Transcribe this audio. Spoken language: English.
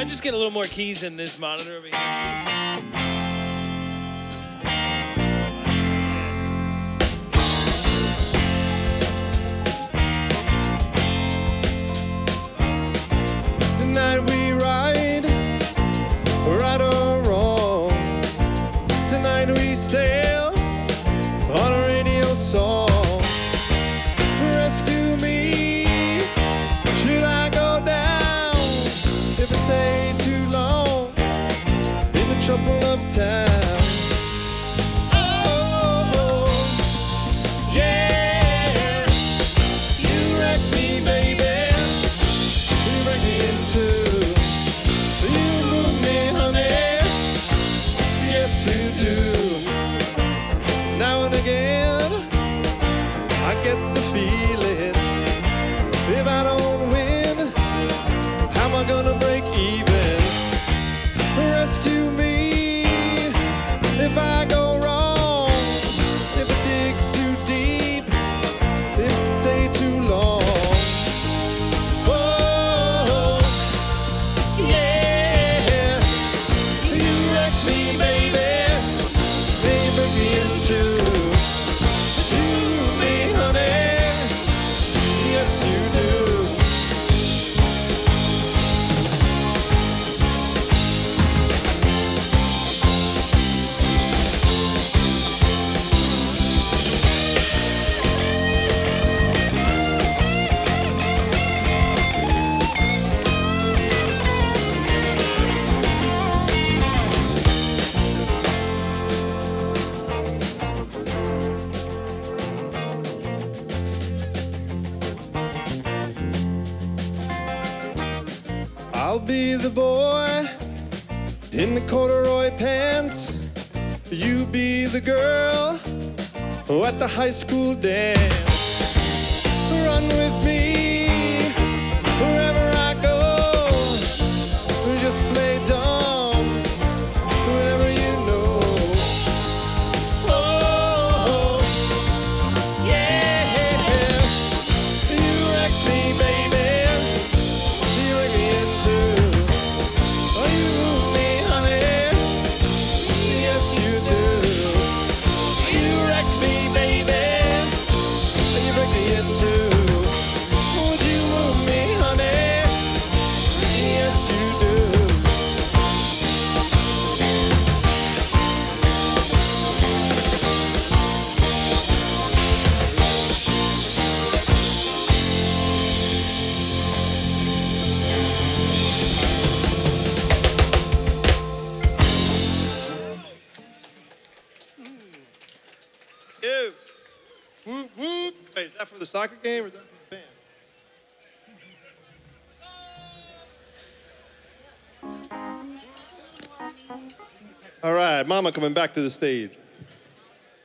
I just get a little more keys in this monitor over here, please? Tonight we ride, right or wrong. Tonight we sail on a radio song. Rescue me, should I go down if I stay too long in the trouble of town? Oh, yeah, you wreck me, baby. You wreck me in two. You move me, honey. Yes, you do. Now and again, I get the feeling if I don't win, how am I gonna break even? Rescue me if I go wrong, if I dig too deep, if I stay too long. Oh, yeah, you wreck me, baby. You break me in two. To me, honey. Yes, you do. I'll be the boy in the corduroy pants. You be the girl at the high school dance. Run with me wherever I go. Just play dumb whenever you know. Oh, yeah, you wreck me, baby. You wreck me in two. Oh, you move me, honey. Yes, you do. You wreck me, baby. You break me in two. Would you move me, honey? Yes, you do. Ew. Whoop, whoop. Wait, is that for the soccer game or is that for the band? All right, Mama coming back to the stage.